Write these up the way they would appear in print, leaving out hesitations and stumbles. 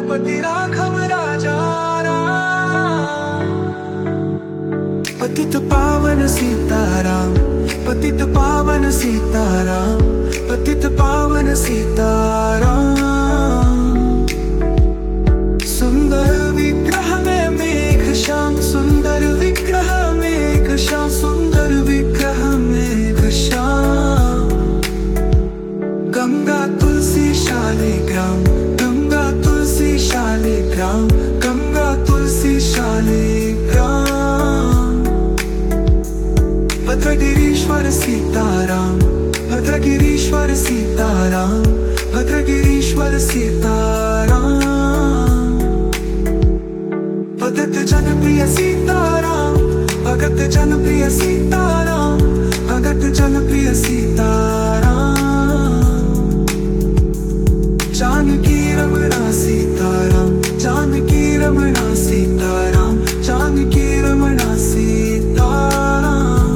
रघुपति राघव राजा राम। पतित पावन सीताराम, पतित पावन सीताराम, पतित पावन सीताराम। सुंदर विग्रह में मेघ श्याम, सुंदर विग्रह मेघ श्याम, सुंदर विग्रह मेघ श्याम। गंगा तुलसी शालिग्राम, गंगा तुलसी शालिग्राम, गंगा तुलसी शालिग्राम। भद्रगिरीश्वर सीताराम, भद्रगिरीश्वर सीताराम, भद्रगिरीश्वर सीताराम। भगत जनप्रिय सीताराम, भगत जनप्रिय सीताराम, भगत जनप्रिय सीताराम। जानकी रमणा सीताराम, जानकी रमणा सीताराम, जानकी रमणा सीताराम।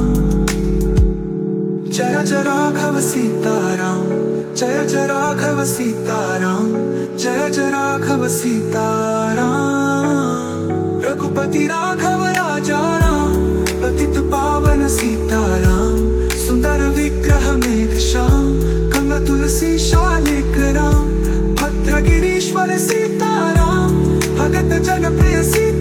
जय जय राघव सीताराम, जय जय राघव सीताराम, जय जय राघव सीताराम। रघुपति राघव राजा राम, पतित पावन सीताराम। सुंदर विग्रह मेघ श्याम, गंगा तुलसी शालिग्राम। भद्रगिरीश्वर सीताराम, भगत जनप्रिय सीताराम।